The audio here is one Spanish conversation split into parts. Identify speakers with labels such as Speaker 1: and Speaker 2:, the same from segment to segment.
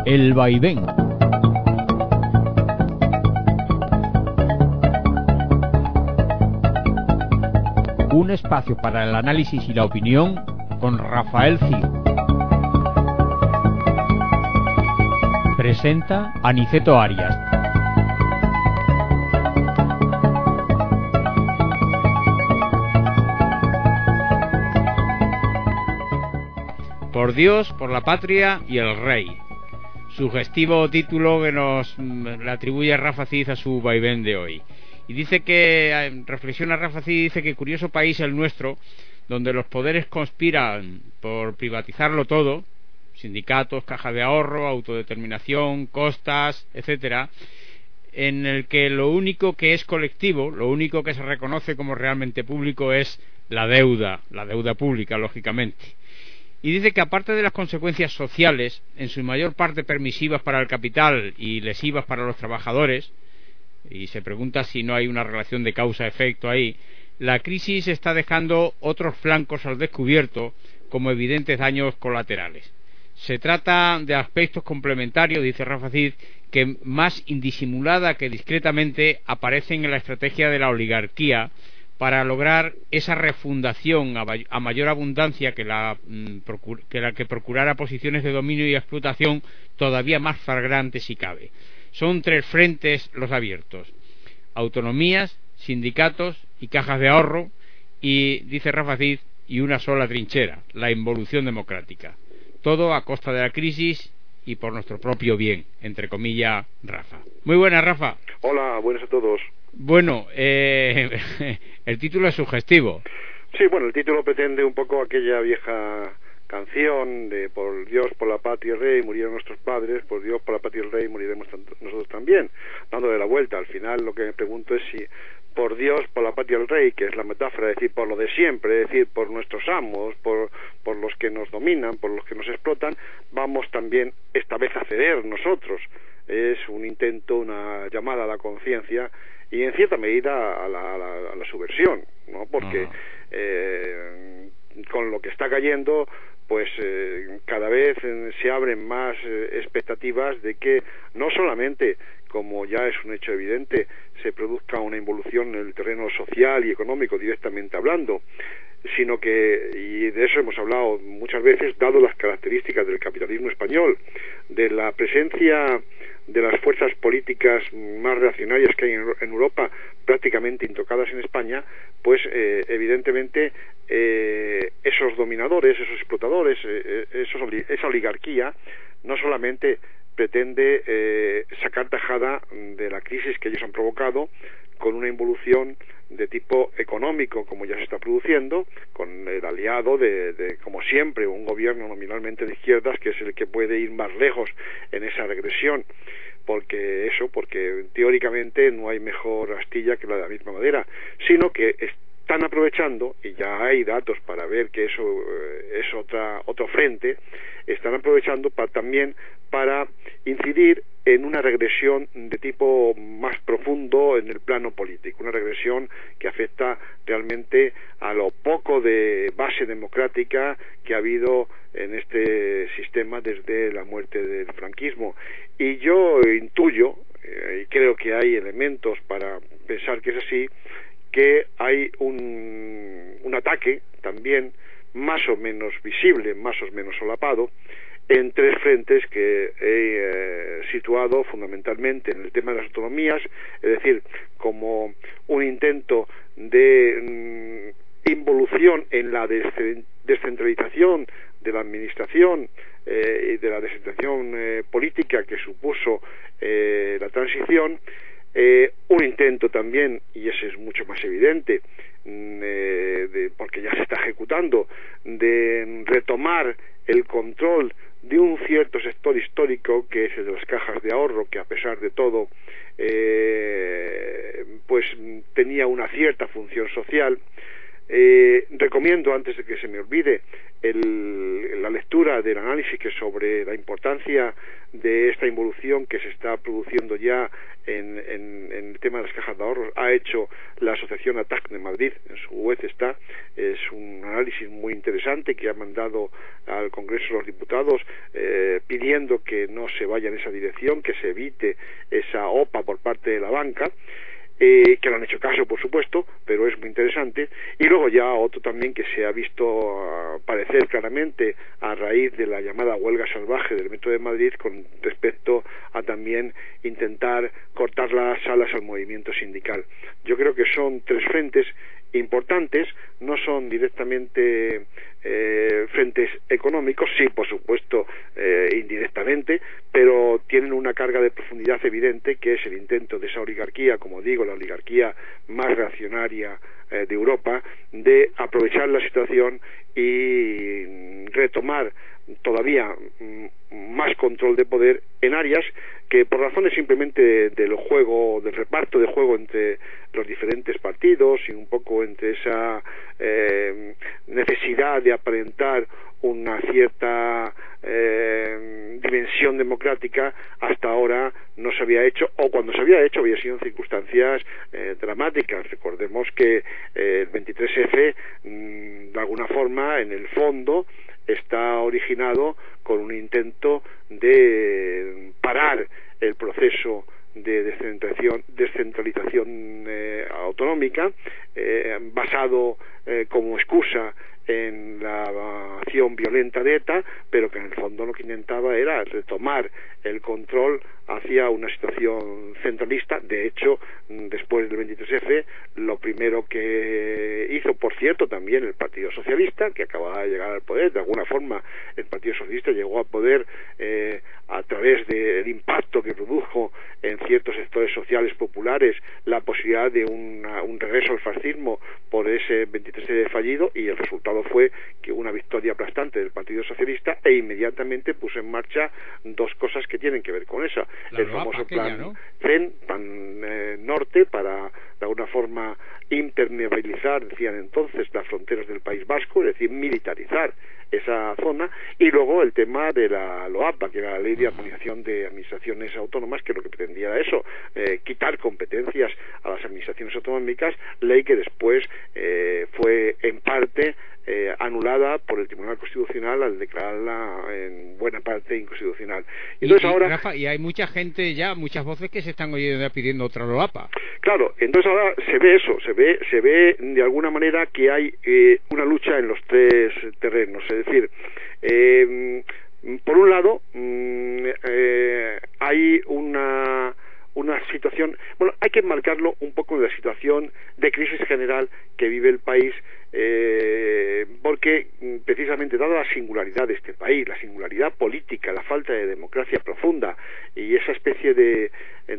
Speaker 1: El vaivén. Un espacio para el análisis y la opinión con Rafael Cid. Presenta Aniceto Arias.
Speaker 2: Por Dios, por la patria y el rey. Sugestivo título que nos le atribuye Rafa Cid a su vaivén de hoy. Y dice que, reflexiona Rafa Cid, dice que curioso país el nuestro, donde los poderes conspiran por privatizarlo todo, sindicatos, caja de ahorro, autodeterminación, costas, etcétera, en el que lo único que es colectivo, lo único que se reconoce como realmente público es la deuda pública, lógicamente. Y dice que aparte de las consecuencias sociales, en su mayor parte permisivas para el capital y lesivas para los trabajadores, y se pregunta si no hay una relación de causa-efecto ahí, la crisis está dejando otros flancos al descubierto como evidentes daños colaterales. Se trata de aspectos complementarios, dice Rafa Cid, que más indisimulada que discretamente aparecen en la estrategia de la oligarquía para lograr esa refundación a mayor abundancia que la que procurara posiciones de dominio y explotación todavía más flagrantes si cabe. Son tres frentes los abiertos: autonomías, sindicatos y cajas de ahorro, y, dice Rafa Cid, y una sola trinchera, la involución democrática. Todo a costa de la crisis y por nuestro propio bien, entre comillas, Rafa. Muy buenas, Rafa.
Speaker 3: Hola, buenas a todos.
Speaker 2: Bueno, el título es sugestivo.
Speaker 3: Sí, bueno, el título pretende un poco aquella vieja canción de por Dios, por la patria y el rey murieron nuestros padres, por Dios, por la patria y el rey moriremos nosotros también, dándole la vuelta. Al final lo que me pregunto es si por Dios, por la patria y el rey, que es la metáfora, es decir, por lo de siempre, es decir, por nuestros amos, por los que nos dominan, por los que nos explotan, vamos también esta vez a ceder nosotros. Es un intento, una llamada a la conciencia y en cierta medida a la subversión, ¿no? Porque con lo que está cayendo, pues cada vez se abren más expectativas de que no solamente, como ya es un hecho evidente, se produzca una involución en el terreno social y económico directamente hablando, sino que, y de eso hemos hablado muchas veces, dado las características del capitalismo español, de la presencia de las fuerzas políticas más reaccionarias que hay en Europa, prácticamente intocadas en España, pues evidentemente esos dominadores, esos explotadores, esa oligarquía no solamente pretende sacar tajada de la crisis que ellos han provocado con una involución de tipo económico, como ya se está produciendo, con el aliado de como siempre, un gobierno nominalmente de izquierdas, que es el que puede ir más lejos en esa regresión, porque teóricamente no hay mejor astilla que la de la misma madera, sino que están aprovechando, y ya hay datos para ver que eso es otro frente, están aprovechando también para incidir en una regresión de tipo más profundo en el plano político, una regresión que afecta realmente a lo poco de base democrática que ha habido en este sistema desde la muerte del franquismo. Y yo intuyo, y creo que hay elementos para pensar que es así, que hay un ataque también más o menos visible, más o menos solapado, en tres frentes que he situado fundamentalmente en el tema de las autonomías, es decir, como un intento de involución en la descentralización de la administración y de la descentralización política que supuso la transición, un intento también, y ese es mucho más evidente, porque ya se está ejecutando, de retomar el control de un cierto sector histórico que es el de las cajas de ahorro, que a pesar de todo pues tenía una cierta función social, Recomiendo, antes de que se me olvide, la lectura del análisis que sobre la importancia de esta involución que se está produciendo ya en el tema de las cajas de ahorros ha hecho la Asociación ATAC de Madrid, en su web está. Es un análisis muy interesante que ha mandado al Congreso de los Diputados pidiendo que no se vaya en esa dirección, que se evite esa OPA por parte de la banca. Que no han hecho caso, por supuesto, pero es muy interesante. Y luego ya otro también que se ha visto aparecer claramente a raíz de la llamada huelga salvaje del Metro de Madrid con respecto a también intentar cortar las alas al movimiento sindical. Yo creo que son tres frentes importantes, no son directamente frentes económicos, sí, por supuesto, indirectamente, pero tienen una carga de profundidad evidente, que es el intento de esa oligarquía, como digo, la oligarquía más reaccionaria de Europa, de aprovechar la situación y retomar todavía más control de poder en áreas que, por razones simplemente del juego, del reparto de juego entre los diferentes partidos y un poco entre esa necesidad de aparentar una cierta dimensión democrática, hasta ahora no se había hecho, o cuando se había hecho había sido en circunstancias dramáticas. Recordemos que el 23F de alguna forma, en el fondo, está originado con un intento de parar el proceso de descentralización autonómica, basado como excusa en la acción violenta de ETA, pero que en el fondo lo que intentaba era retomar el control hacia una situación centralista. De hecho, después del 23F, lo primero que hizo, por cierto, también el Partido Socialista, que acababa de llegar al poder, de alguna forma el Partido Socialista llegó a poder a través del impacto que produjo en ciertos sectores sociales populares la posibilidad de un regreso al fascismo por ese 23F fallido, y el resultado fue que una victoria aplastante del Partido Socialista, e inmediatamente puso en marcha dos cosas que tienen que ver con eso: el famoso plan CEN, plan norte, para de alguna forma impermeabilizar, decían entonces, las fronteras del País Vasco, es decir, militarizar esa zona, y luego el tema de la LOAPA, que era la Ley de Armonización de Administraciones Autónomas, que lo que pretendía era eso, quitar competencias a las administraciones autonómicas, ley que después fue en parte anulada por el Tribunal Constitucional al declararla en buena parte inconstitucional. Entonces ahora,
Speaker 2: Rafa, y hay mucha gente ya, muchas voces que se están oyendo ya pidiendo otra LOAPA.
Speaker 3: Claro, entonces ahora se ve eso, se ve de alguna manera que hay una lucha en los tres terrenos, es decir, por un lado hay una situación, bueno, hay que enmarcarlo un poco de la situación de crisis general que vive el país, porque precisamente dada la singularidad de este país, la singularidad política, la falta de democracia profunda y esa especie de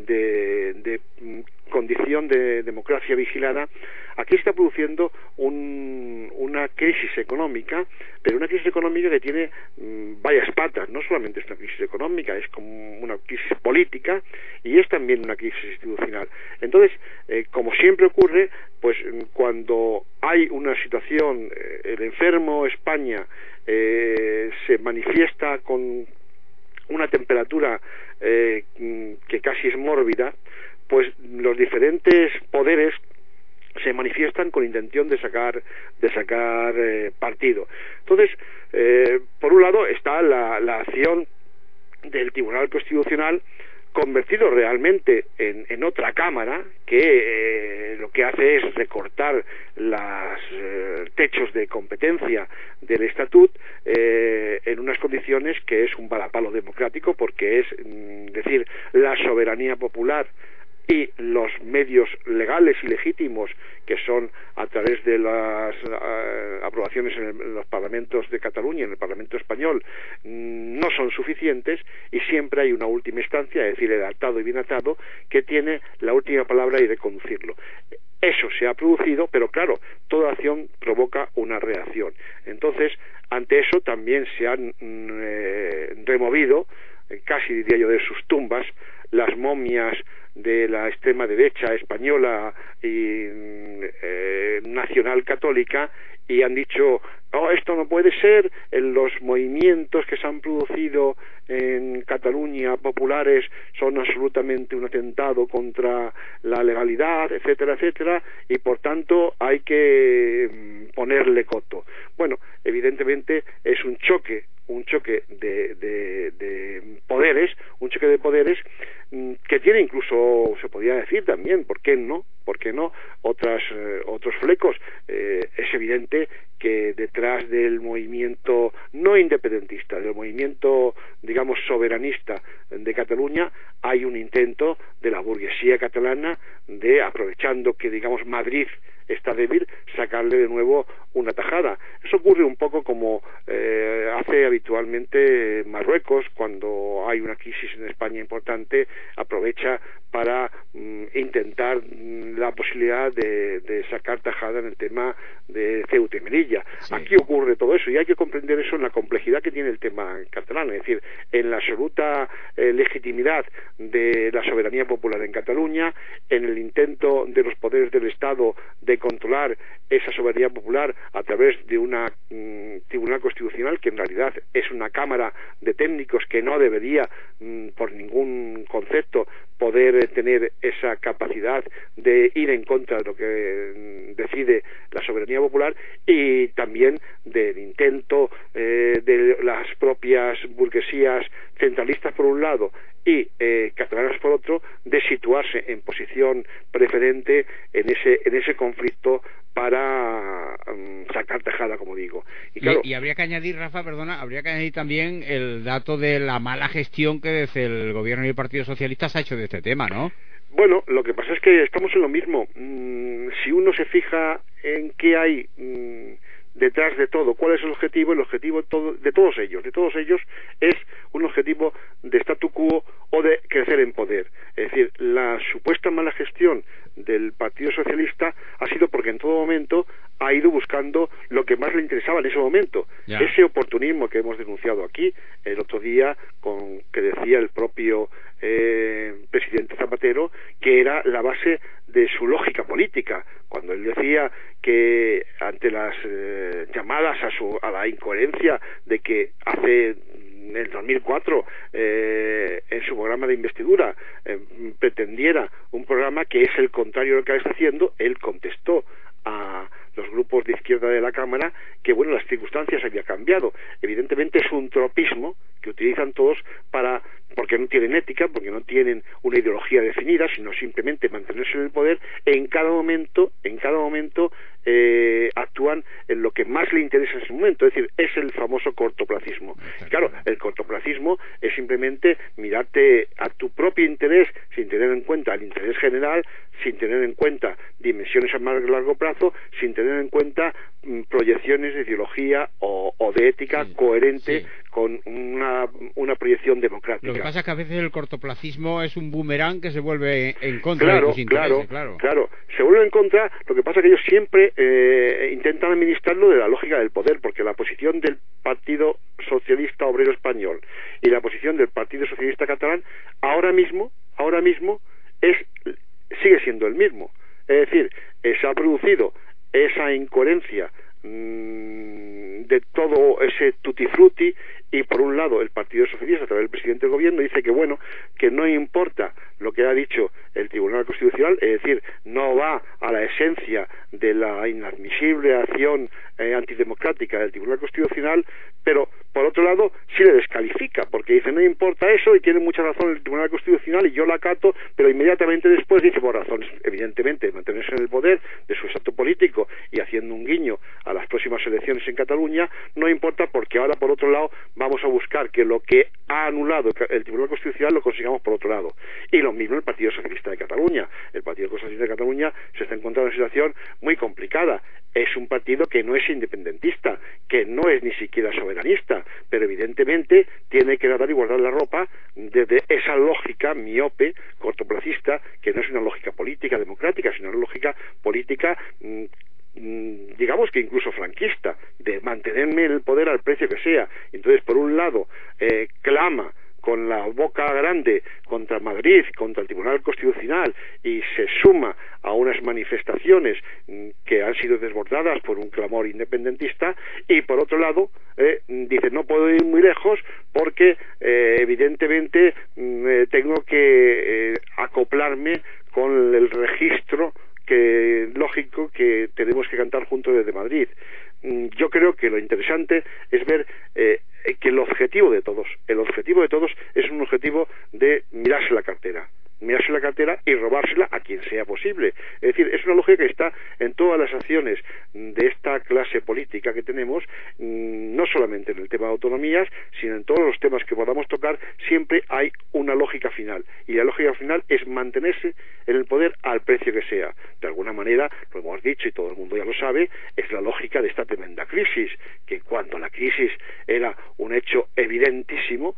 Speaker 3: condición de democracia vigilada, aquí está produciendo una crisis económica, pero una crisis económica que tiene varias patas. No solamente es una crisis económica, es como una crisis política y es también una crisis institucional. Entonces, como siempre ocurre, pues cuando hay una situación, el enfermo España se manifiesta con una temperatura que casi es mórbida, pues los diferentes poderes se manifiestan con intención de sacar partido. Entonces, por un lado está la acción del Tribunal Constitucional, convertido realmente en otra cámara que lo que hace es recortar los techos de competencia del estatut en unas condiciones que es un varapalo democrático, porque es decir, la soberanía popular y los medios legales y legítimos, que son a través de las aprobaciones en los parlamentos de Cataluña, en el Parlamento español, no son suficientes, y siempre hay una última instancia, es decir, el atado y bien atado, que tiene la última palabra y de conducirlo. Eso se ha producido, pero claro, toda acción provoca una reacción. Entonces, ante eso también se han removido, casi diría yo, de sus tumbas, las momias de la extrema derecha española y nacional católica, y han dicho, no, esto no puede ser, los movimientos que se han producido en Cataluña populares son absolutamente un atentado contra la legalidad, etcétera, etcétera, y por tanto hay que ponerle coto. Bueno, evidentemente es un choque de poderes, que tiene incluso, se podría decir también, ¿por qué no? Otros flecos. Es evidente que detrás del movimiento no independentista, del movimiento, digamos, soberanista de Cataluña, hay un intento de la burguesía catalana de, aprovechando que, digamos, Madrid está débil, sacarle de nuevo una tajada. Eso ocurre un poco como hace habitualmente Marruecos cuando hay una crisis en España importante, aprovecha para intentar la posibilidad de sacar tajada en el tema de Ceuta y Melilla. Sí. Aquí ocurre todo eso y hay que comprender eso en la complejidad que tiene el tema catalán, es decir, en la absoluta legitimidad de la soberanía popular en Cataluña, en el intento de los poderes del Estado de controlar esa soberanía popular a través de una tribunal constitucional que en realidad es una cámara de técnicos que no debería por ningún concepto poder tener esa capacidad de ir en contra de lo que decide la soberanía popular, y también del intento de las propias burguesías centralistas por un lado y catalanas por otro, de situarse en posición preferente en ese conflicto para sacar tajada, como digo.
Speaker 2: Y, claro, y habría que añadir, Rafa, perdona, habría que añadir también el dato de la mala gestión que desde el gobierno y el Partido Socialista se ha hecho de este tema, ¿no?
Speaker 3: Bueno, lo que pasa es que estamos en lo mismo. Si uno se fija en qué hay detrás de todo, cuál es el objetivo de todos ellos es un objetivo de statu quo o de crecer en poder. Es decir, la supuesta mala gestión del Partido Socialista ha sido porque en todo momento ha ido buscando lo que más le interesaba en ese momento. Ya. Ese oportunismo que hemos denunciado aquí el otro día, que decía el propio presidente Zapatero, que era la base de su lógica política, cuando él decía que ante las llamadas a la incoherencia de que hace en el 2004 en su programa de investidura pretendiera un programa que es el contrario de lo que está haciendo, él contestó a los grupos de izquierda de la Cámara que, bueno, las circunstancias habían cambiado. Evidentemente es un tropismo que utilizan todos porque no tienen ética, porque no tienen una ideología definida, sino simplemente mantenerse en el poder. En cada momento actúan en lo que más le interesa en ese momento, es decir, es el famoso cortoplacismo. Claro, el cortoplacismo es simplemente mirarte a tu propio interés sin tener en cuenta el interés general, sin tener en cuenta dimensiones a más largo plazo, sin tener en cuenta proyecciones de ideología o de ética coherente con una proyección democrática.
Speaker 2: Lo que pasa es que a veces el cortoplacismo es un boomerang que se vuelve en contra de tus intereses.
Speaker 3: Claro, se vuelve en contra. Lo que pasa es que ellos siempre intentan administrarlo de la lógica del poder, porque la posición del Partido Socialista Obrero Español y la posición del Partido Socialista Catalán ahora mismo sigue siendo el mismo. Es decir, se ha producido esa incoherencia de todo ese tutti frutti, y por un lado el Partido Socialista, a través del presidente del gobierno, dice que bueno, que no importa lo que ha dicho el Tribunal Constitucional, es decir, no va a la esencia de la inadmisible acción antidemocrática del Tribunal Constitucional, pero por otro lado sí le descalifica, porque dice no importa eso, y tiene mucha razón el Tribunal Constitucional y yo la acato, pero inmediatamente después dice, por razones evidentemente de mantenerse en el poder, de su estatus político y haciendo un guiño a las próximas elecciones en Cataluña, no importa porque ahora por otro lado vamos a buscar que lo que ha anulado el Tribunal Constitucional lo consigamos por otro lado. Y lo mismo el Partido Socialista de Cataluña. El Partido Socialista de Cataluña se está encontrando en una situación muy complicada. Es un partido que no es independentista, que no es ni siquiera soberanista, pero evidentemente tiene que nadar y guardar la ropa desde esa lógica miope, cortoplacista, que no es una lógica política democrática, sino una lógica política digamos que incluso franquista, de mantenerme en el poder al precio que sea. Entonces, por un lado, clama con la boca grande contra Madrid, contra el Tribunal Constitucional, y se suma a unas manifestaciones que han sido desbordadas por un clamor independentista, y por otro lado dice no puedo ir muy lejos porque evidentemente tengo que acoplarme con el registro lógico que tenemos que cantar juntos desde Madrid. Yo creo que lo interesante es ver que el objetivo de todos es un objetivo de mirarse la cartera y robársela a quien sea posible. Es decir, es una lógica que está en todas las acciones de esta clase política que tenemos, no solamente en el tema de autonomías, sino en todos los temas que podamos tocar. Siempre hay una lógica final, y la lógica final es mantenerse en el poder al precio que sea. De alguna manera, lo hemos dicho y todo el mundo ya lo sabe, es la lógica de esta tremenda crisis, que cuando la crisis era un hecho evidentísimo,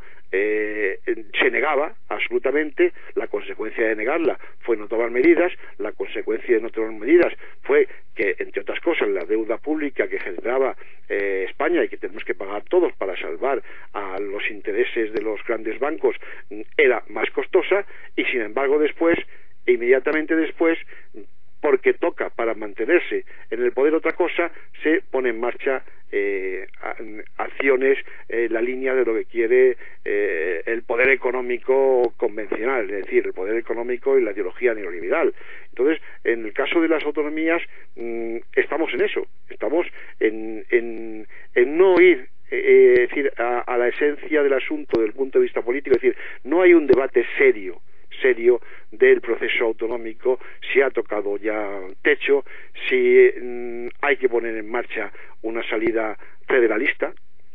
Speaker 3: se negaba absolutamente. La consecuencia de negarla fue no tomar medidas. La consecuencia de no tomar medidas fue que, entre otras cosas, la deuda pública que generaba España y que tenemos que pagar todos para salvar a los intereses de los grandes bancos era más costosa, y sin embargo inmediatamente después, porque toca para mantenerse en el poder otra cosa, se pone en marcha acciones en la línea de lo que quiere el poder económico convencional, es decir, el poder económico y la ideología neoliberal. Entonces, en el caso de las autonomías, estamos en eso, estamos en no ir decir, a la esencia del asunto desde el punto de vista político. Es decir, no hay un debate serio del proceso autonómico, si ha tocado ya techo, si hay que poner en marcha una salida federalista,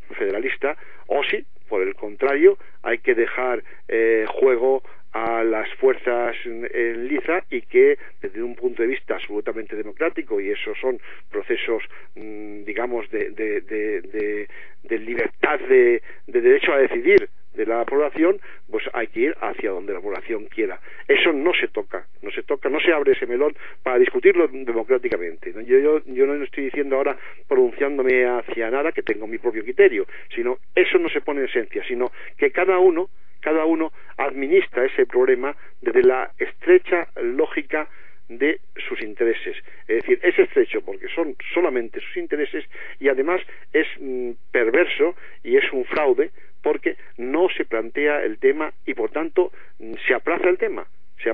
Speaker 3: o si, por el contrario, hay que dejar juego a las fuerzas en liza, y que desde un punto de vista absolutamente democrático, y esos son procesos digamos de libertad, de derecho a decidir de la población, pues hay que ir hacia donde la población quiera. Eso no se toca, no se abre ese melón para discutirlo democráticamente. Yo no estoy diciendo ahora, pronunciándome hacia nada, que tengo mi propio criterio, sino eso no se pone en esencia, sino que cada uno administra ese problema desde la estrecha lógica de sus intereses. Es decir, es estrecho porque son solamente sus intereses, y además es perverso y es un fraude porque no se plantea el tema, y por tanto se aplaza el tema.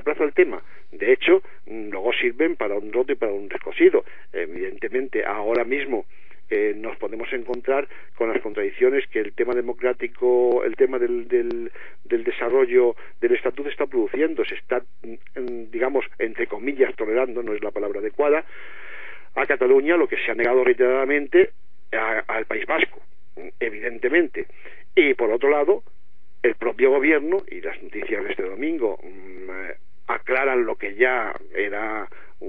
Speaker 3: De hecho, luego sirven para un roto y para un descosido. Evidentemente, ahora mismo nos podemos encontrar con las contradicciones que el tema democrático, el tema del desarrollo del estatuto está produciendo. Se está, digamos, entre comillas, tolerando, no es la palabra adecuada, a Cataluña lo que se ha negado reiteradamente al País Vasco, evidentemente. Y por otro lado, el propio gobierno, y las noticias de este domingo aclaran lo que ya era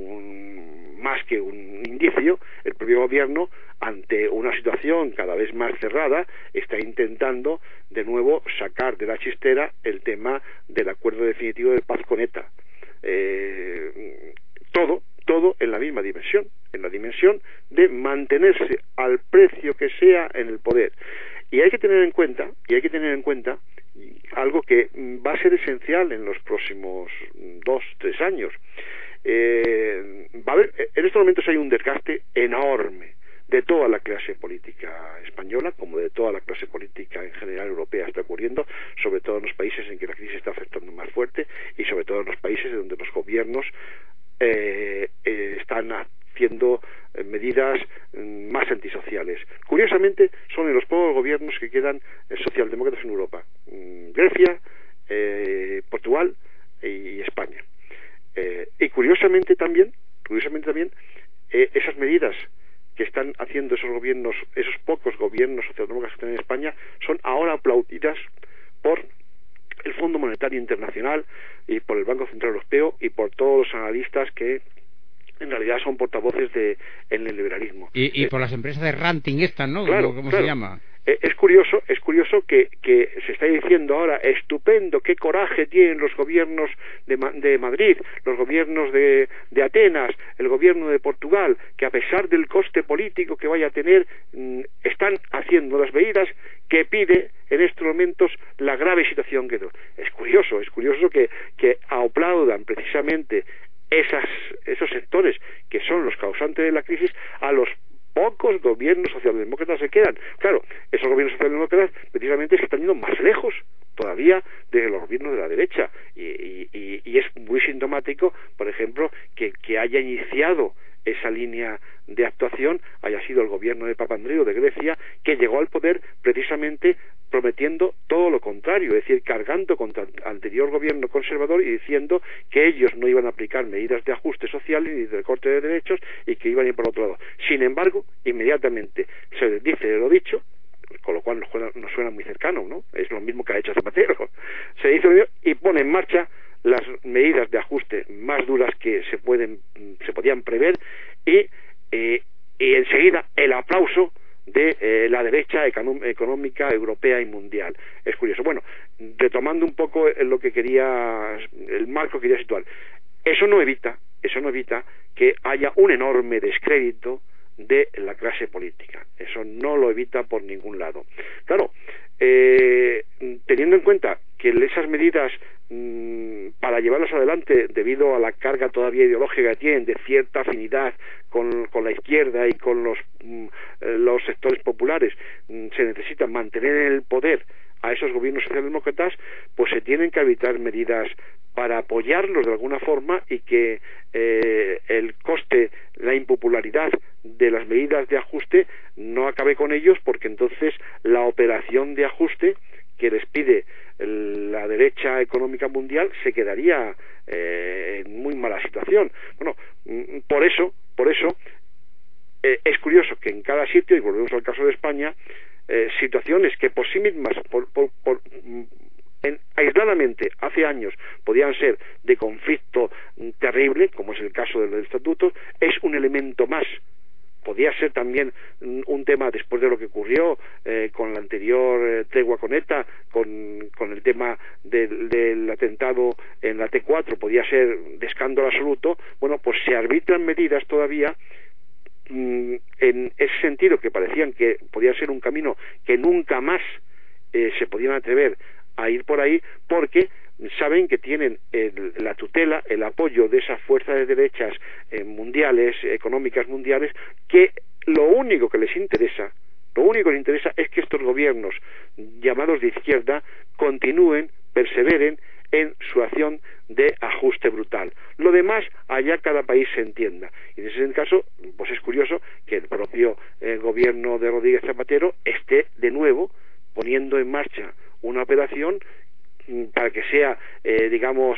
Speaker 3: más que un indicio. El propio gobierno, ante una situación cada vez más cerrada, está intentando de nuevo sacar de la chistera el tema del acuerdo definitivo de paz con ETA. Todo en la misma dimensión, en la dimensión de mantenerse al precio que sea en el poder. Y hay que tener en cuenta algo que va a ser esencial en los próximos 2-3 años. Va a haber, en estos momentos hay un desgaste enorme de toda la clase política española, como de toda la clase política en general europea. Está ocurriendo, sobre todo en los países en que la crisis está afectando más fuerte, y sobre todo en los países donde los gobiernos están haciendo medidas más antisociales. Curiosamente, son en los pocos gobiernos que quedan socialdemócratas en Europa: Grecia, Portugal y España. Y curiosamente también esas medidas que están haciendo esos gobiernos, esos pocos gobiernos socialdemócratas que están en España, son ahora aplaudidas por el Fondo Monetario Internacional y por el Banco Central Europeo y por todos los analistas que en realidad son portavoces del neoliberalismo.
Speaker 2: Y por las empresas de ranking estas, ¿no?
Speaker 3: Claro,
Speaker 2: ¿Cómo se llama?
Speaker 3: Es curioso que se está diciendo ahora: estupendo, qué coraje tienen los gobiernos de Madrid, los gobiernos de Atenas, el gobierno de Portugal, que a pesar del coste político que vaya a tener, están haciendo las medidas que pide en estos momentos la grave situación que es curioso que aplaudan precisamente esos sectores que son los causantes de la crisis a los pocos gobiernos socialdemócratas que quedan. Claro, esos gobiernos socialdemócratas precisamente se están yendo más lejos todavía de los gobiernos de la derecha y es muy sintomático, por ejemplo, que haya iniciado esa línea de actuación haya sido el gobierno de Papandreou de Grecia, que llegó al poder precisamente prometiendo todo lo contrario, es decir, cargando contra el anterior gobierno conservador y diciendo que ellos no iban a aplicar medidas de ajuste social ni de recorte de derechos y que iban a ir por otro lado. Sin embargo, inmediatamente se les dice lo dicho, con lo cual nos suena muy cercano, ¿no? Es lo mismo que ha hecho Zapatero. Se dice y pone en marcha las medidas de ajuste más duras que se podían prever y enseguida el aplauso de la derecha económica europea y mundial. Es curioso. Bueno, retomando un poco el marco que quería situar, eso no evita que haya un enorme descrédito de la clase política. Eso no lo evita por ningún lado. Claro, teniendo en cuenta que esas medidas para llevarlas adelante, debido a la carga todavía ideológica que tienen de cierta afinidad con la izquierda y con los sectores populares, se necesita mantener en el poder a esos gobiernos socialdemócratas, pues se tienen que evitar medidas para apoyarlos de alguna forma y que el coste, la impopularidad de las medidas de ajuste no acabe con ellos, porque entonces la operación de ajuste que les pide la derecha económica mundial se quedaría en muy mala situación. Bueno, por eso es curioso que en cada sitio, y volvemos al caso de España, situaciones que por sí mismas aisladamente hace años podían ser de conflicto terrible, como es el caso de los estatutos, es un elemento más. Podía ser también un tema después de lo que ocurrió con la anterior tregua con ETA, con el tema del atentado en la T4, podía ser de escándalo absoluto. Bueno, pues se arbitran medidas todavía en ese sentido, que parecían que podía ser un camino que nunca más se podían atrever a ir por ahí, porque saben que tienen la tutela, el apoyo de esas fuerzas de derechas mundiales, económicas mundiales, que lo único que les interesa es que estos gobiernos llamados de izquierda continúen, perseveren en su acción de ajuste brutal. Lo demás, allá cada país se entienda. Y en ese caso, pues es curioso que el propio gobierno de Rodríguez Zapatero esté de nuevo poniendo en marcha una operación para que sea, digamos,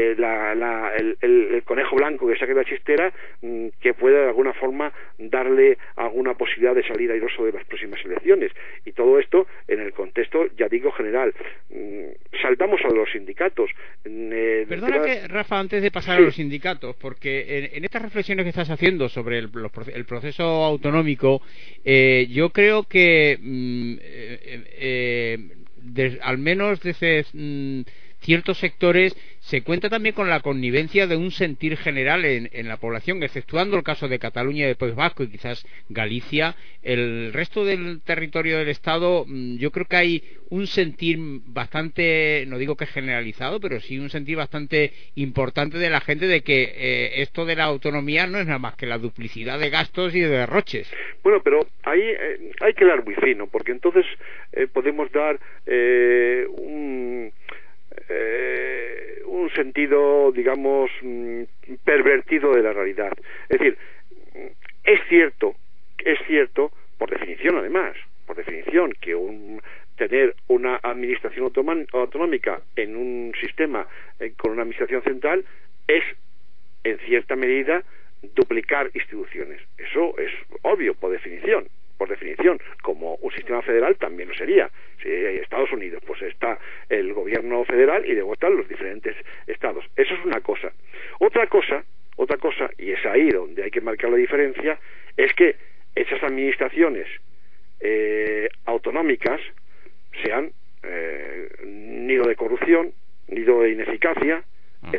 Speaker 3: el conejo blanco que saque la chistera, que pueda de alguna forma darle alguna posibilidad de salir airoso de las próximas elecciones. Y todo esto en el contexto, ya digo, general. Saltamos a los sindicatos.
Speaker 2: Perdona que, Rafa, antes de pasar a los sindicatos, porque en estas reflexiones que estás haciendo sobre el proceso autonómico, yo creo que al menos desde ciertos sectores se cuenta también con la connivencia de un sentir general en la población, exceptuando el caso de Cataluña y del País Vasco y quizás Galicia. El resto del territorio del Estado, yo creo que hay un sentir bastante, no digo que generalizado, pero sí un sentir bastante importante de la gente de que esto de la autonomía no es nada más que la duplicidad de gastos y de derroches.
Speaker 3: Bueno, pero ahí hay que dar muy fino, porque entonces podemos dar un sentido, digamos, pervertido de la realidad. Es decir, es cierto, por definición además, que tener una administración autonómica en un sistema con una administración central es, en cierta medida, duplicar instituciones. Eso es obvio, por definición, como un sistema federal también lo sería. Si hay Estados Unidos, pues está el gobierno federal y luego están los diferentes estados. Eso es una cosa. Otra cosa, y es ahí donde hay que marcar la diferencia, es que esas administraciones autonómicas sean nido de corrupción, nido de ineficacia,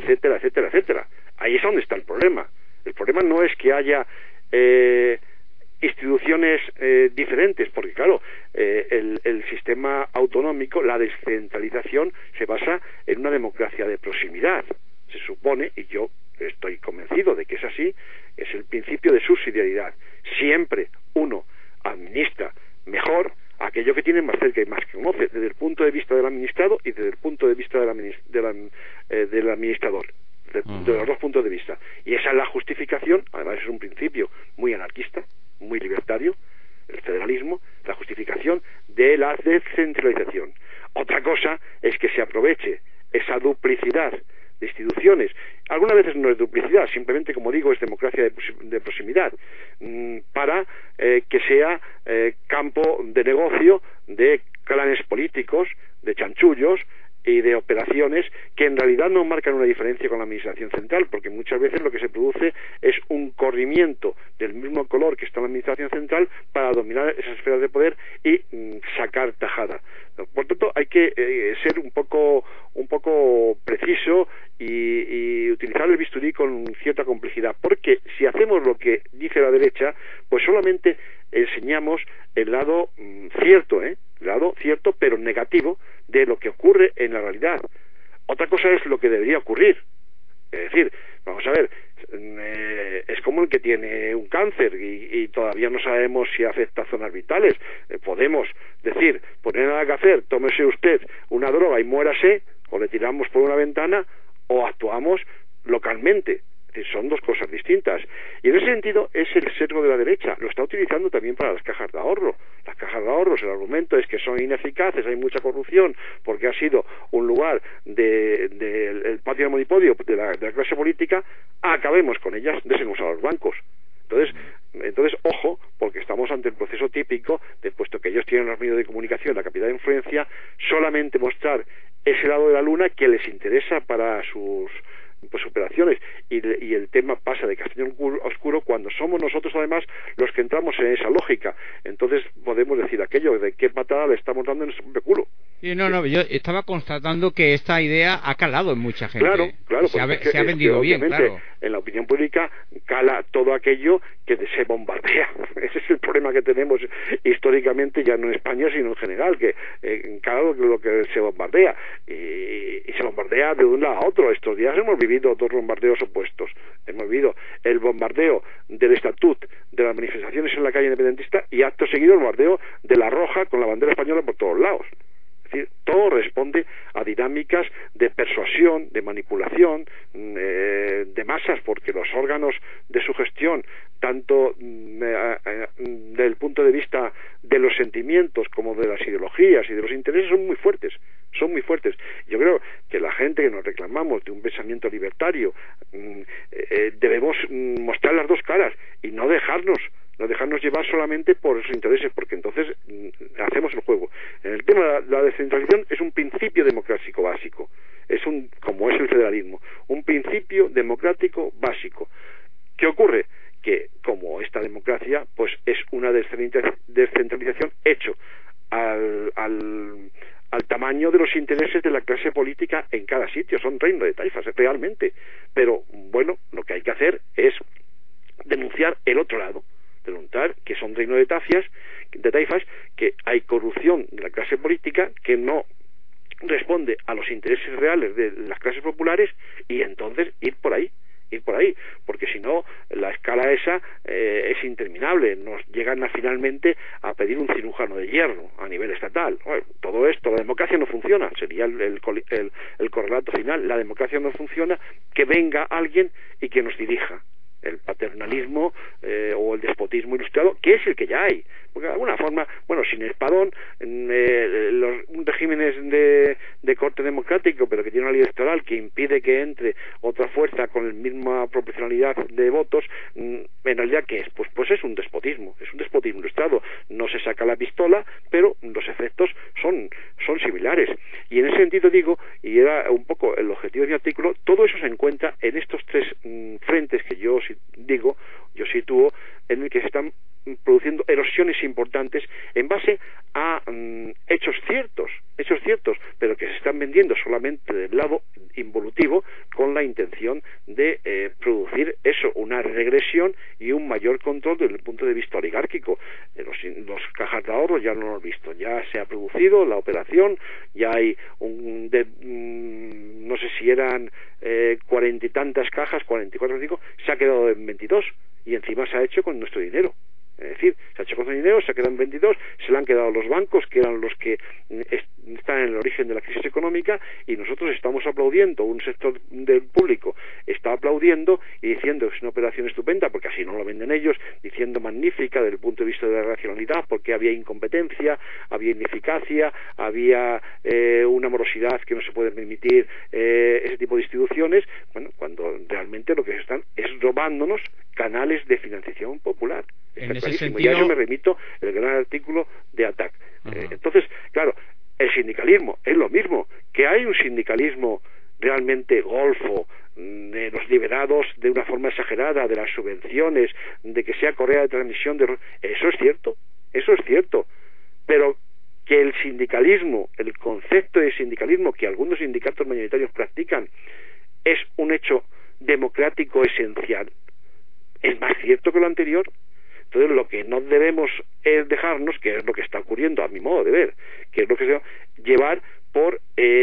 Speaker 3: etcétera. Ahí es donde está el problema. El problema no es que haya instituciones diferentes, porque claro, el sistema autonómico, la descentralización, se basa en una democracia de proximidad. Se supone, y yo estoy convencido de que es así, es el principio de subsidiariedad. Siempre uno administra mejor aquello que tiene más cerca y más que conoce, desde el punto de vista del administrado y desde el punto de vista del administrador, de los dos puntos de vista. Y esa es la justificación, además es un principio muy anarquista, muy libertario, el federalismo, la justificación de la descentralización. Otra cosa es que se aproveche esa duplicidad de instituciones. Algunas veces no es duplicidad, simplemente, como digo, es democracia de proximidad, para que sea campo de negocio de clanes políticos, de chanchullos y de operaciones que en realidad no marcan una diferencia con la administración central, porque muchas veces lo que se produce es un corrimiento del mismo color que está en la administración central para dominar esas esferas de poder y sacar tajada. Por tanto, hay que ser un poco preciso y utilizar el bisturí con cierta complejidad, porque si hacemos lo que dice la derecha, pues solamente enseñamos el lado cierto, pero negativo de lo que ocurre en la realidad. Otra cosa es lo que debería ocurrir. Es decir, vamos a ver, es como el que tiene un cáncer y todavía no sabemos si afecta a zonas vitales. Podemos decir, pues no hay nada que hacer, tómese usted una droga y muérase, o le tiramos por una ventana, o actuamos localmente. Es decir, son dos cosas distintas. Y en ese sentido es el sesgo de la derecha. Lo está utilizando también para las cajas de ahorro. Las cajas de ahorros, el argumento es que son ineficaces, hay mucha corrupción, porque ha sido un lugar del patio de monopolio de la clase política. Acabemos con ellas, désenos a los bancos. Entonces, ojo, porque estamos ante el proceso típico de, puesto que ellos tienen los medios de comunicación, la capacidad de influencia, solamente mostrar ese lado de la luna que les interesa para sus operaciones, y el tema pasa de castaño oscuro cuando somos nosotros además los que entramos en esa lógica. Entonces podemos decir aquello de qué patada le estamos dando en nuestro culo.
Speaker 2: Yo estaba constatando que esta idea ha calado en mucha gente.
Speaker 3: Claro,
Speaker 2: se ha vendido bien, claro.
Speaker 3: En la opinión pública cala todo aquello que se bombardea. Ese es el problema que tenemos históricamente, ya no en España sino en general, que cala lo que se bombardea, y se bombardea de un lado a otro. Estos días hemos vivido dos bombardeos opuestos. Hemos vivido el bombardeo del estatut de las manifestaciones en la calle independentista, y acto seguido el bombardeo de la Roja con la bandera española por todos lados. Es decir, todo responde a dinámicas de persuasión, de manipulación, de masas, porque los órganos de su gestión, tanto desde el punto de vista de los sentimientos como de las ideologías y de los intereses, son muy fuertes. Yo creo que la gente que nos reclamamos de un pensamiento libertario debemos mostrar las dos caras y no dejarnos llevar solamente por sus intereses, porque entonces hacemos el juego. En el tema de la descentralización es un principio democrático básico, como es el federalismo, un principio democrático básico. ¿Qué ocurre? Que como esta democracia pues es una descentralización hecho al tamaño de los intereses de la clase política en cada sitio. Son reino de taifas, realmente. Pero bueno, lo que hay que hacer es denunciar el otro lado, denunciar que son reino de taifas, que hay corrupción de la clase política que no responde a los intereses reales de las clases populares, y entonces ir por ahí, porque si no la escala esa es interminable. Nos llegan finalmente a pedir un cirujano de hierro a nivel estatal. Bueno, todo esto, la democracia no funciona, sería el correlato final. La democracia no funciona, que venga alguien y que nos dirija. El paternalismo o el despotismo ilustrado, que es el que ya hay, porque de alguna forma, sin espadón, los regímenes de corte democrático, pero que tiene una ley electoral que impide que entre otra fuerza con la misma proporcionalidad de votos, en realidad ¿qué es? Pues es un despotismo ilustrado. No se saca la pistola, pero los efectos son similares. Y en ese sentido digo, y era un poco el objetivo de mi artículo, todo eso se encuentra en estos tres frentes que yo sitúo, en el que se están produciendo erosiones importantes en base a hechos ciertos, hechos ciertos, pero que se están vendiendo solamente del lado involutivo con la intención de producir eso, una regresión y un mayor control desde el punto de vista oligárquico. Los cajas de ahorro ya no lo hemos visto, ya se ha producido la operación, ya hay no sé si eran 40 y tantas cajas, 44 o 5, se ha quedado en 22 y encima se ha hecho con nuestro dinero. Es decir, se ha hecho con nuestro dinero, se ha quedado en 22, se le han quedado los bancos, que eran los que están en el origen de la crisis económica, y nosotros estamos aplaudiendo, un sector del público está aplaudiendo y diciendo que es una operación estupenda, porque así no lo venden ellos, diciendo magnífica desde el punto de vista de la racionalidad, porque había incompetencia, había ineficacia, había una morosidad que no se puede permitir ese tipo de instituciones, bueno, cuando realmente lo que están es robándonos canales de financiación popular.
Speaker 2: En ese sentido,
Speaker 3: ya yo me remito el gran artículo de ATAC. Entonces, claro, el sindicalismo es lo mismo, que hay un sindicalismo realmente golfo, de los liberados de una forma exagerada, de las subvenciones, de que sea correa de transmisión, eso es cierto, pero que el sindicalismo, el concepto de sindicalismo que algunos sindicatos mayoritarios practican, es un hecho democrático esencial, es más cierto que lo anterior. Entonces lo que no debemos es dejarnos, que es lo que está ocurriendo a mi modo de ver, que es lo que se llevar por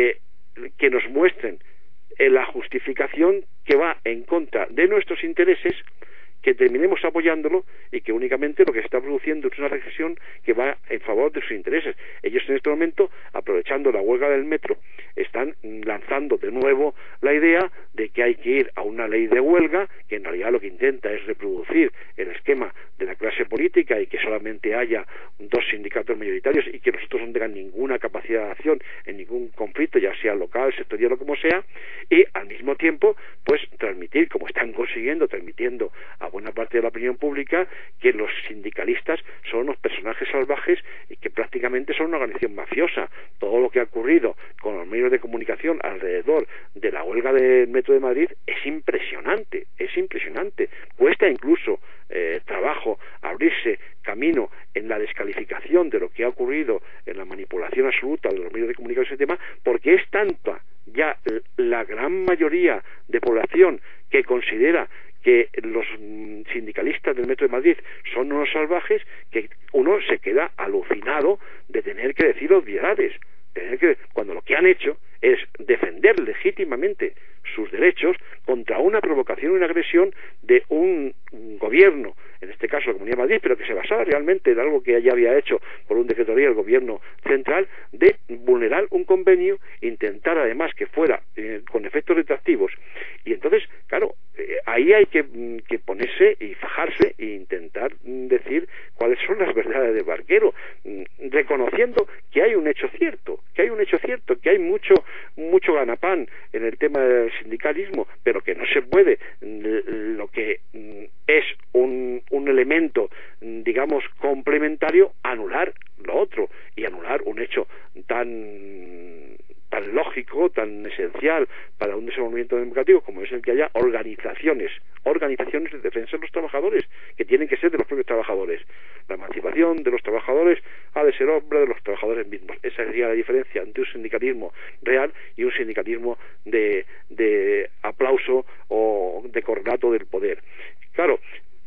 Speaker 3: que nos muestren la justificación que va en contra de nuestros intereses, que terminemos apoyándolo y que únicamente lo que está produciendo es una recesión que va en favor de sus intereses. Ellos en este momento, aprovechando la huelga del metro, están lanzando de nuevo la idea de que hay que ir a una ley de huelga, que en realidad lo que intenta es reproducir el esquema de la clase política y que solamente haya dos sindicatos mayoritarios y que nosotros no tengan ninguna capacidad de acción en ningún conflicto, ya sea local, sectorial o como sea, y al mismo tiempo pues transmitir, como están consiguiendo, transmitiendo a buena parte de la opinión pública, que los sindicalistas son unos personajes salvajes y que prácticamente son una organización mafiosa. Todo lo que ha ocurrido con los medios de comunicación alrededor de la huelga del Metro de Madrid es impresionante, cuesta incluso trabajo abrirse camino en la descalificación de lo que ha ocurrido, en la manipulación absoluta de los medios de comunicación, ese tema, porque es tanta ya la gran mayoría de población que considera que los sindicalistas del Metro de Madrid son unos salvajes, que uno se queda alucinado de tener que decir obviedades, cuando lo que han hecho es defender legítimamente sus derechos contra una provocación y una agresión de un gobierno, en este caso la Comunidad de Madrid, pero que se basaba realmente en algo que ya había hecho por un decreto ley el gobierno central, de vulnerar un convenio, intentar además que fuera con efectos retroactivos. Y entonces, claro, ahí hay que ponerse y fajarse e intentar decir cuáles son las verdades de Barquero, reconociendo que hay un hecho cierto, que hay mucho ganapán en el tema del sindicalismo, pero que no se puede lo que es un elemento, digamos, complementario, anular lo otro y anular un hecho tan lógico, tan esencial para un desenvolvimiento democrático como es el que haya organizaciones de defensa de los trabajadores, que tienen que ser de los propios trabajadores. La emancipación de los trabajadores ha de ser obra de los trabajadores mismos. Esa sería la diferencia entre un sindicalismo real y un sindicalismo de aplauso o de correlato del poder. Claro,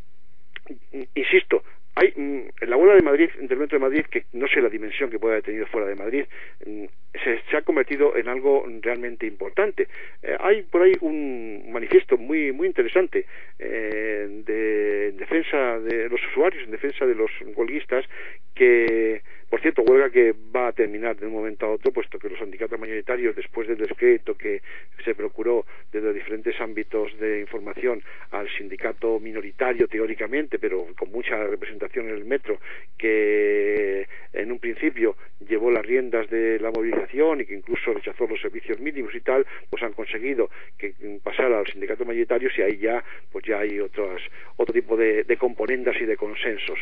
Speaker 3: insisto, hay en la huelga de Madrid, del Metro de Madrid, que no sé la dimensión que pueda haber tenido fuera de Madrid, se ha convertido en algo realmente importante. Hay por ahí un manifiesto muy interesante de defensa de los usuarios, en defensa de los huelguistas, que, por cierto, huelga que va a terminar de un momento a otro, puesto que los sindicatos mayoritarios, después del decreto que se procuró desde diferentes ámbitos de información al sindicato minoritario teóricamente, pero con mucha representación en el metro, que en un principio llevó las riendas de la movilización y que incluso rechazó los servicios mínimos y tal, pues han conseguido que pasara al sindicato mayoritario, y ahí ya pues ya hay otro tipo de componendas y de consensos.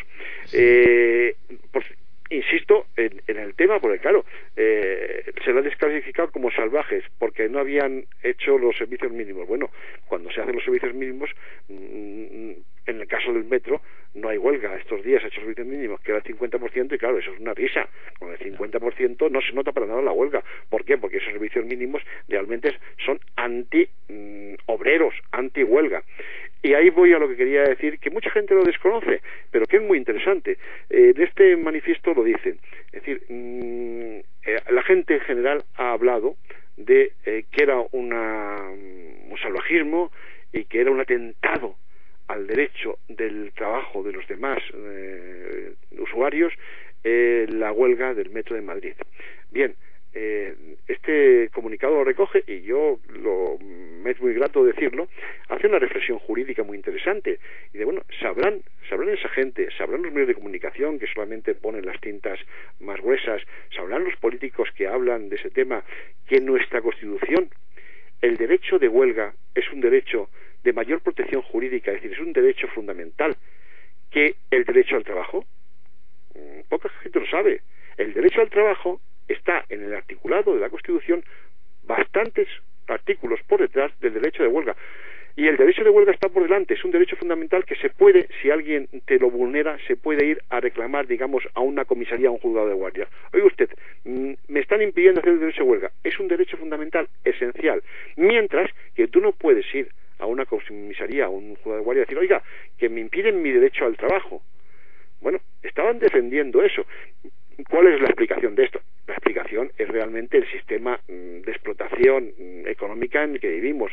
Speaker 3: Insisto en el tema, porque claro, se lo ha descalificado como salvajes porque no habían hecho los servicios mínimos. Bueno, cuando se hacen los servicios mínimos, en el caso del metro no hay huelga, estos días ha hecho servicios mínimos, que era el 50%, y claro, eso es una risa. Con el 50% no se nota para nada la huelga. ¿Por qué? Porque esos servicios mínimos realmente son anti-obreros, anti-huelga. Y ahí voy a lo que quería decir, que mucha gente lo desconoce, pero que es muy interesante. En este manifiesto lo dicen. Es decir, la gente en general ha hablado de que era un salvajismo y que era un atentado al derecho del trabajo de los demás usuarios, la huelga del Metro de Madrid. Bien, este comunicado lo recoge, y me es muy grato decirlo, hace una reflexión jurídica muy interesante, y de bueno, sabrán esa gente, sabrán los medios de comunicación que solamente ponen las tintas más gruesas, sabrán los políticos que hablan de ese tema, que en nuestra Constitución el derecho de huelga es un derecho de mayor protección jurídica, es decir, es un derecho fundamental, que el derecho al trabajo. Poca gente lo sabe. El derecho al trabajo está en el articulado de la Constitución, bastantes artículos por detrás del derecho de huelga, y el derecho de huelga está por delante. Es un derecho fundamental que se puede, si alguien te lo vulnera, se puede ir a reclamar, digamos, a una comisaría, a un juzgado de guardia. Oiga usted, me están impidiendo hacer el derecho de huelga. Es un derecho fundamental, esencial, mientras que tú no puedes ir a una comisaría, a un juzgado de guardia y decir, oiga, que me impiden mi derecho al trabajo. Bueno, estaban defendiendo eso. ¿Cuál es la explicación de esto? La explicación es realmente el sistema de explotación económica en el que vivimos.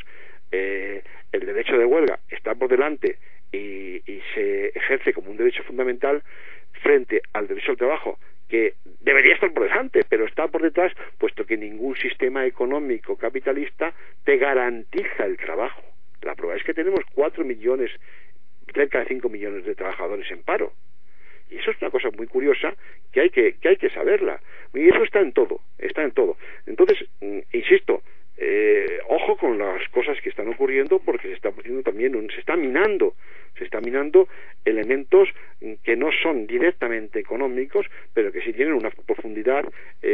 Speaker 3: El derecho de huelga está por delante y se ejerce como un derecho fundamental frente al derecho al trabajo, que debería estar por delante, pero está por detrás, puesto que ningún sistema económico capitalista te garantiza el trabajo. La prueba es que tenemos 4 millones, cerca de 5 millones de trabajadores en paro. Y eso es una cosa muy curiosa que hay que saberla. Y eso está en todo, está en todo. Entonces, insisto, ojo con las cosas que están ocurriendo, porque se está produciendo también se está minando elementos que no son directamente económicos, pero que sí tienen una profundidad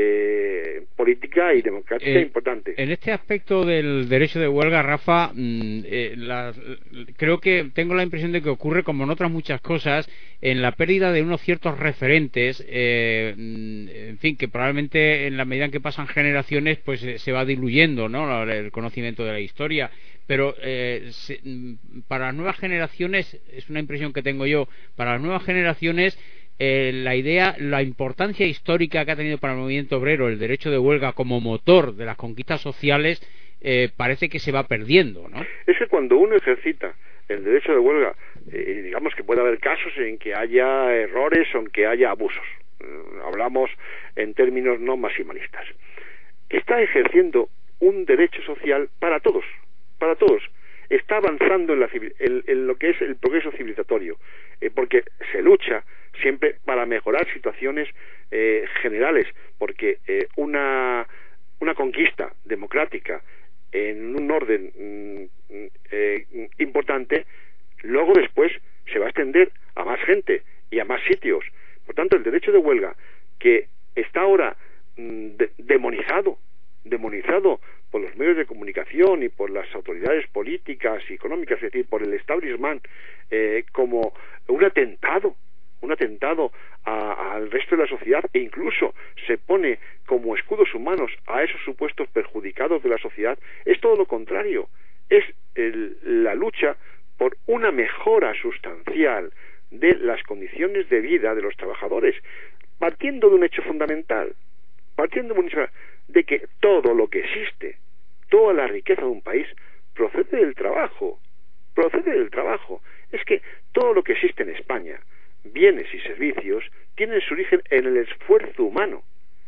Speaker 3: política y democrática importante.
Speaker 2: En este aspecto del derecho de huelga, Rafa, creo que tengo la impresión de que ocurre, como en otras muchas cosas, en la pérdida de unos ciertos referentes, en fin, que probablemente en la medida en que pasan generaciones, pues se va diluyendo, ¿no?, el conocimiento de la historia. Pero para las nuevas generaciones, es una impresión que tengo yo, para las nuevas generaciones, la importancia histórica que ha tenido para el movimiento obrero el derecho de huelga como motor de las conquistas sociales, parece que se va perdiendo, ¿no?
Speaker 3: Es que cuando uno ejercita el derecho de huelga, digamos que puede haber casos en que haya errores o en que haya abusos. Hablamos en términos no maximalistas. Está ejerciendo un derecho social para todos. Está avanzando en lo que es el progreso civilizatorio, porque se lucha siempre para mejorar situaciones generales, porque una conquista democrática en un orden importante, luego después se va a extender a más gente y a más sitios. Por tanto, el derecho de huelga, que está ahora demonizado por los medios de comunicación y por las autoridades políticas y económicas, es decir, por el establishment, como un atentado al resto de la sociedad, e incluso se pone como escudos humanos a esos supuestos perjudicados de la sociedad, es todo lo contrario. Es la lucha por una mejora sustancial de las condiciones de vida de los trabajadores, partiendo de un hecho fundamental, de que todo lo que existe, toda la riqueza de un país, procede del trabajo. Es que todo lo que existe en España, bienes y servicios, tienen su origen en el esfuerzo humano.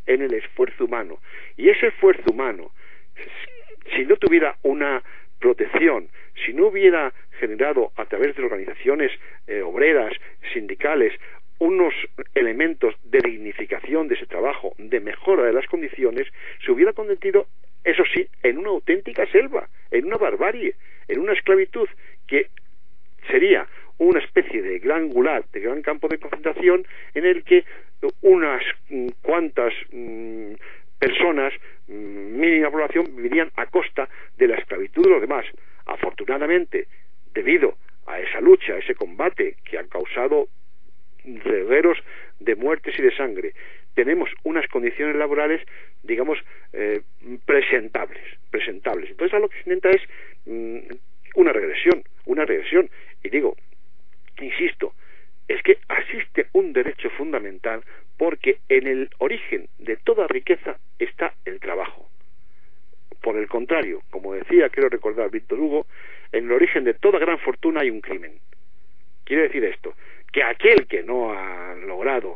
Speaker 3: Y ese esfuerzo humano, si no tuviera una protección, si no hubiera generado a través de organizaciones obreras, sindicales, unos elementos de dignificación de ese trabajo, de mejora de las condiciones, se hubiera convertido, eso sí, en una auténtica selva, en una barbarie, en una esclavitud que sería una especie de gran gulag, de gran campo de concentración, en el que unas cuantas personas, mínima población, vivirían a costa de la esclavitud de los demás. Afortunadamente, debido a esa lucha, a ese combate que han causado regueros de muertes y de sangre, tenemos unas condiciones laborales, digamos, presentables. Entonces, lo que se intenta es una regresión. Y digo, insisto, es que existe un derecho fundamental porque en el origen de toda riqueza está el trabajo. Por el contrario, como decía, quiero recordar Víctor Hugo, en el origen de toda gran fortuna hay un crimen. Quiere decir esto, que aquel que no ha logrado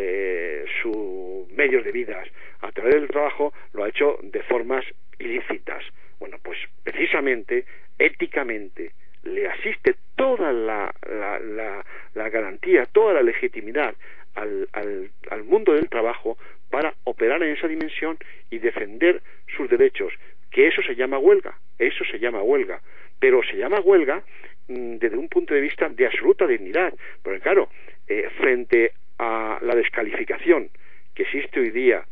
Speaker 3: sus medios de vida a través del trabajo lo ha hecho de formas ilícitas. Bueno, pues precisamente, éticamente, le asiste toda la garantía, toda la legitimidad al mundo del trabajo para operar en esa dimensión y defender sus derechos, que eso se llama huelga, pero se llama huelga desde un punto de vista de absoluta dignidad, porque claro, frente a la descalificación que existe hoy día,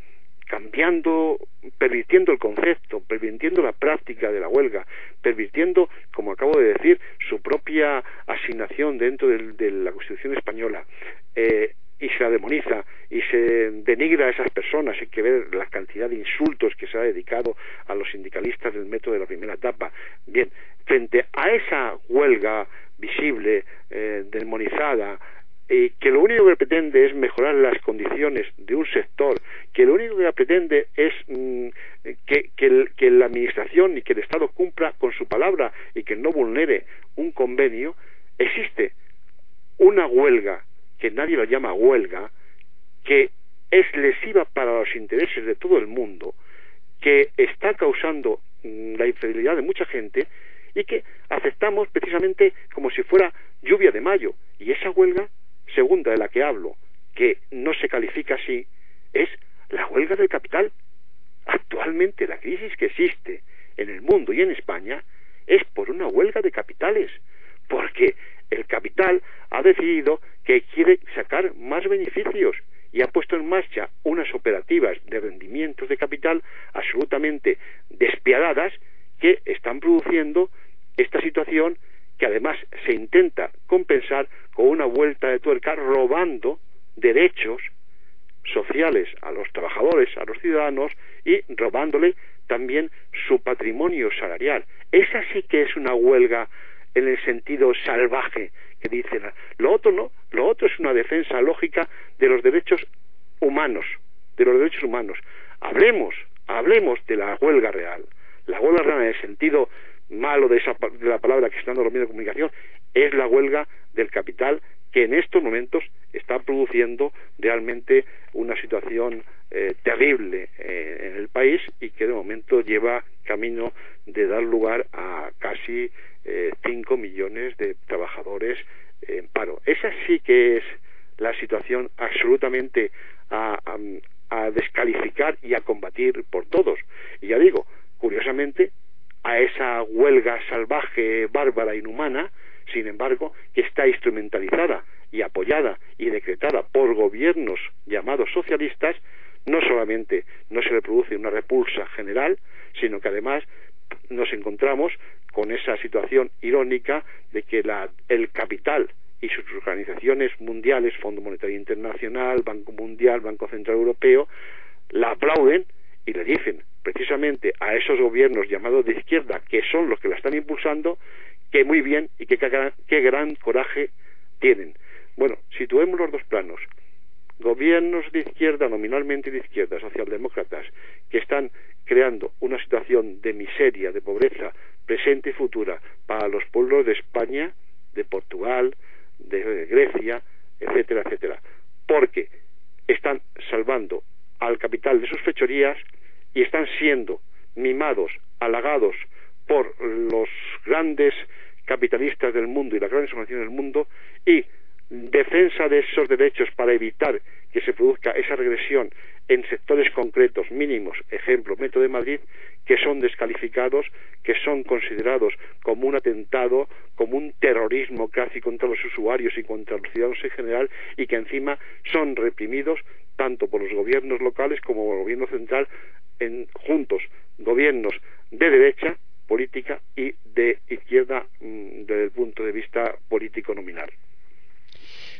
Speaker 3: pervirtiendo el concepto, pervirtiendo la práctica de la huelga, pervirtiendo, como acabo de decir, su propia asignación dentro de la Constitución española, y se la demoniza y se denigra a esas personas. Hay que ver la cantidad de insultos que se ha dedicado a los sindicalistas del método de la primera etapa. Bien, frente a esa huelga visible, demonizada, que lo único que pretende es mejorar las condiciones de un sector, que lo único que pretende es que la administración y que el Estado cumpla con su palabra y que no vulnere un convenio, existe una huelga que nadie lo llama huelga, que es lesiva para los intereses de todo el mundo, que está causando la infidelidad de mucha gente y que aceptamos precisamente como si fuera lluvia de mayo. Y esa huelga segunda de la que hablo, que no se califica así, es la huelga del capital. Actualmente la crisis que existe en el mundo y en España es por una huelga de capitales, porque el capital ha decidido que quiere sacar más beneficios y ha puesto en marcha unas operativas de rendimientos de capital absolutamente despiadadas que están produciendo esta situación, que además se intenta compensar con una vuelta de tuerca, robando derechos sociales a los trabajadores, a los ciudadanos, y robándole también su patrimonio salarial. Esa sí que es una huelga en el sentido salvaje que dicen. Lo otro no, lo otro es una defensa lógica de los derechos humanos, Hablemos de la huelga real. La huelga real, en el sentido malo de la palabra que están dando los medios de comunicación, es la huelga del capital, que en estos momentos está produciendo realmente una situación terrible en el país, y que de momento lleva camino de dar lugar a casi 5 millones de trabajadores en paro. Esa sí que es la situación absolutamente a descalificar y a combatir por todos. Y ya digo, curiosamente, a esa huelga salvaje, bárbara, inhumana, sin embargo, que está instrumentalizada y apoyada y decretada por gobiernos llamados socialistas, no solamente no se le produce una repulsa general, sino que además nos encontramos con esa situación irónica de que el capital y sus organizaciones mundiales, Fondo Monetario Internacional, Banco Mundial, Banco Central Europeo, la aplauden y le dicen precisamente a esos gobiernos llamados de izquierda, que son los que la están impulsando, que muy bien y que qué gran coraje tienen. Bueno, situemos los dos planos. Gobiernos de izquierda, nominalmente de izquierda, socialdemócratas, que están creando una situación de miseria, de pobreza, presente y futura, para los pueblos de España, de Portugal, de Grecia, etcétera, etcétera, porque están salvando al capital de sus fechorías y están siendo mimados, halagados por los grandes capitalistas del mundo y las grandes organizaciones del mundo, y defensa de esos derechos para evitar que se produzca esa regresión en sectores concretos mínimos, ejemplo, Metro de Madrid, que son descalificados, que son considerados como un atentado, como un terrorismo casi contra los usuarios y contra los ciudadanos en general, y que encima son reprimidos tanto por los gobiernos locales como por el gobierno central, juntos, gobiernos de derecha política y de izquierda desde el punto de vista político nominal.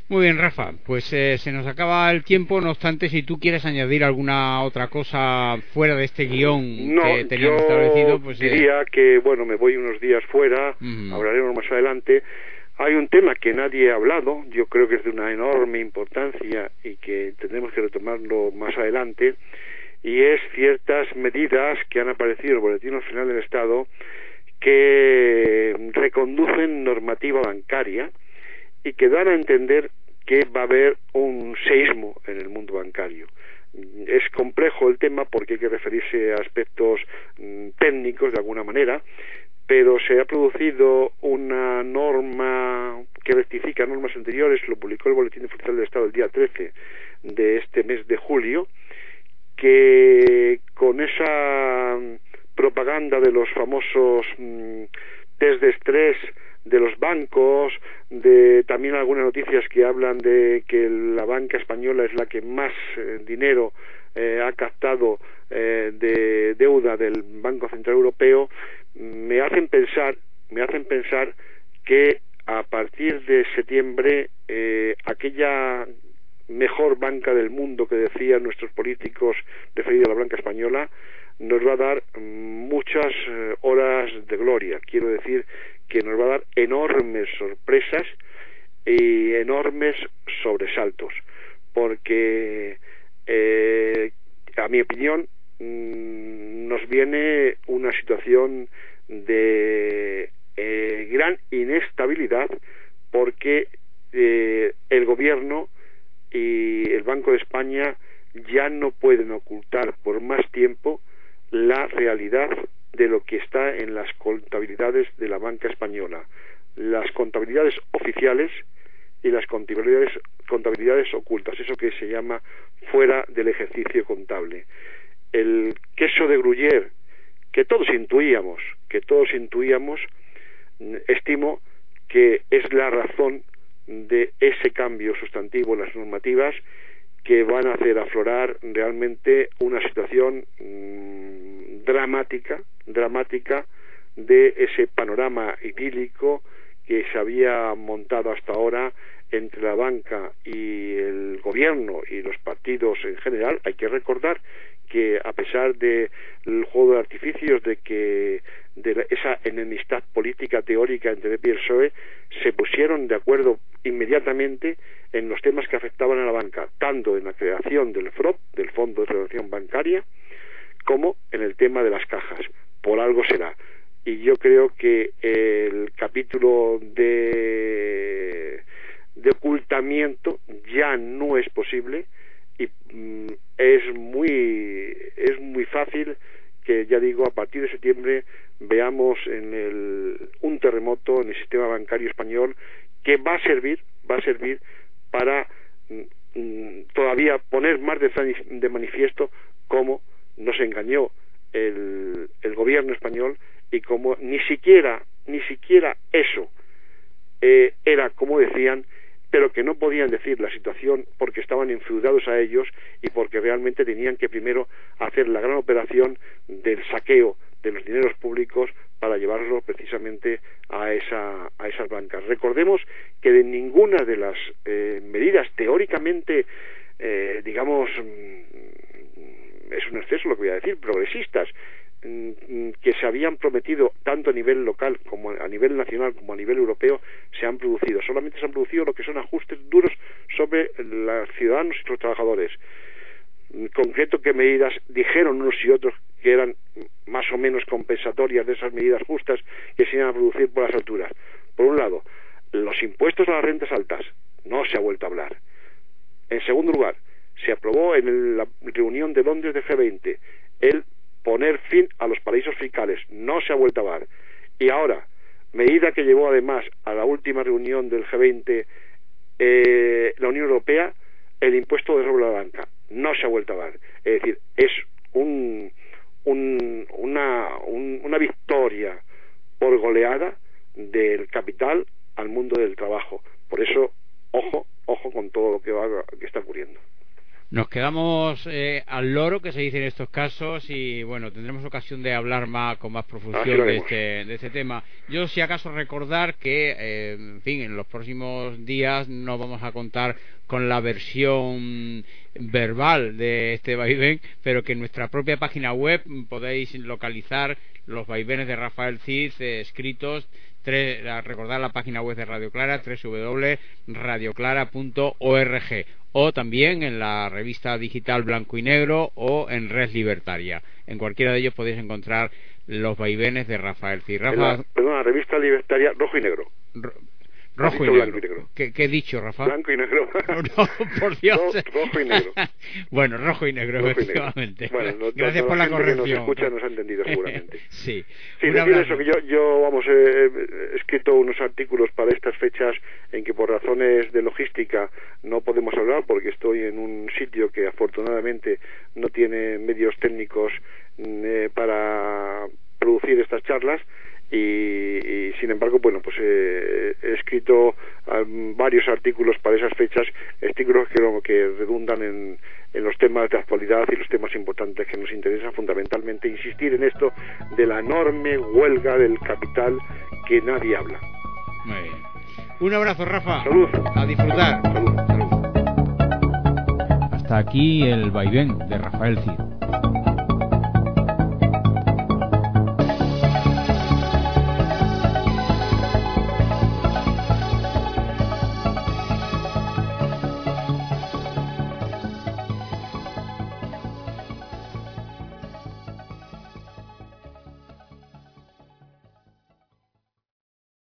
Speaker 2: Muy bien, Rafa, pues se nos acaba el tiempo. No obstante, si tú quieres añadir alguna otra cosa fuera de este guión que teníamos establecido, pues
Speaker 3: diría que, bueno, me voy unos días fuera, hablaremos más adelante. Hay un tema que nadie ha hablado, yo creo que es de una enorme importancia y que tendremos que retomarlo más adelante, y es ciertas medidas que han aparecido en el Boletín Oficial del Estado que reconducen normativa bancaria y que dan a entender que va a haber un seísmo en el mundo bancario. Es complejo el tema porque hay que referirse a aspectos técnicos de alguna manera, pero se ha producido una norma que rectifica normas anteriores, lo publicó el Boletín Oficial del Estado el día 13 de este mes de julio, que con esa propaganda de los famosos test de estrés de los bancos, de también algunas noticias que hablan de que la banca española es la que más dinero ha captado de deuda del Banco Central Europeo, me hacen pensar que a partir de septiembre aquella mejor banca del mundo que decían nuestros políticos referido a la banca española nos va a dar muchas horas de gloria. Quiero decir que nos va a dar enormes sorpresas y enormes sobresaltos, porque a mi opinión nos viene una situación de gran inestabilidad, porque el gobierno y el Banco de España ya no pueden ocultar por más tiempo la realidad de lo que está en las contabilidades de la banca española, las contabilidades oficiales y las contabilidades ocultas, eso que se llama fuera del ejercicio contable. El queso de Gruyère que todos intuíamos, estimo que es la razón de ese cambio sustantivo en las normativas que van a hacer aflorar realmente una situación dramática de ese panorama idílico que se había montado hasta ahora entre la banca y el gobierno y los partidos en general. Hay que recordar que a pesar del juego de artificios de esa enemistad política teórica entre el PP y el PSOE, se pusieron de acuerdo inmediatamente en los temas que afectaban a la banca, tanto en la creación del FROB, del Fondo de Regulación Bancaria, como en el tema de las cajas. Por algo será. Y yo creo que el capítulo de ocultamiento ya no es posible, y es muy fácil que, ya digo, a partir de septiembre veamos un terremoto en el sistema bancario español que va a servir para todavía poner más de manifiesto cómo nos engañó el gobierno español y cómo ni siquiera eso era como decían, pero que no podían decir la situación porque estaban enfeudados a ellos y porque realmente tenían que primero hacer la gran operación del saqueo de los dineros públicos para llevarlos precisamente a esas bancas. Recordemos que de ninguna de las medidas teóricamente, digamos, es un exceso lo que voy a decir, progresistas, que se habían prometido tanto a nivel local como a nivel nacional como a nivel europeo, se han producido. Solamente se han producido lo que son ajustes duros sobre los ciudadanos y los trabajadores. En concreto, ¿qué medidas dijeron unos y otros que eran más o menos compensatorias de esas medidas justas que se iban a producir por las alturas? Por un lado, los impuestos a las rentas altas, no se ha vuelto a hablar. En segundo lugar, se aprobó en la reunión de Londres de G20 el poner fin a los paraísos fiscales, no se ha vuelto a hablar. Y ahora, medida que llevó además a la última reunión del G20 la Unión Europea, el impuesto sobre la banca, no se ha vuelto a hablar. Es decir, es una victoria por goleada del capital al mundo del trabajo. Por eso, ojo con todo lo que está ocurriendo.
Speaker 2: Nos queda quedamos al loro, que se dice en estos casos, y bueno, tendremos ocasión de hablar con más profusión de este tema. Yo, si acaso, recordar que, en fin, en los próximos días no vamos a contar con la versión verbal de este vaivén, pero que en nuestra propia página web podéis localizar los vaivenes de Rafael Cid escritos. Recordar la página web de Radio Clara, www.radioclara.org, o también en la revista digital Blanco y Negro o en Red Libertaria. En cualquiera de ellos podéis encontrar los vaivenes de Rafael Cid.
Speaker 3: La revista libertaria Rojo y Negro.
Speaker 2: Rojo y negro. ¿Qué he dicho, Rafa?
Speaker 3: Blanco y negro.
Speaker 2: No, por Dios.
Speaker 3: Rojo y negro.
Speaker 2: Bueno, rojo y negro, efectivamente.
Speaker 3: Bueno,
Speaker 2: gracias por la corrección.
Speaker 3: Que nos escucha nos ha entendido seguramente.
Speaker 2: Sí.
Speaker 3: Decir eso, que yo vamos, he escrito unos artículos para estas fechas en que por razones de logística no podemos hablar, porque estoy en un sitio que afortunadamente no tiene medios técnicos para producir estas charlas. Y sin embargo, bueno, pues he escrito varios artículos para esas fechas, artículos que redundan en los temas de actualidad y los temas importantes que nos interesan, fundamentalmente insistir en esto de la enorme huelga del capital que nadie habla.
Speaker 2: Muy bien. Un abrazo, Rafa.
Speaker 3: Salud.
Speaker 2: A disfrutar.
Speaker 3: Salud.
Speaker 1: Hasta aquí el vaivén de Rafael Cid.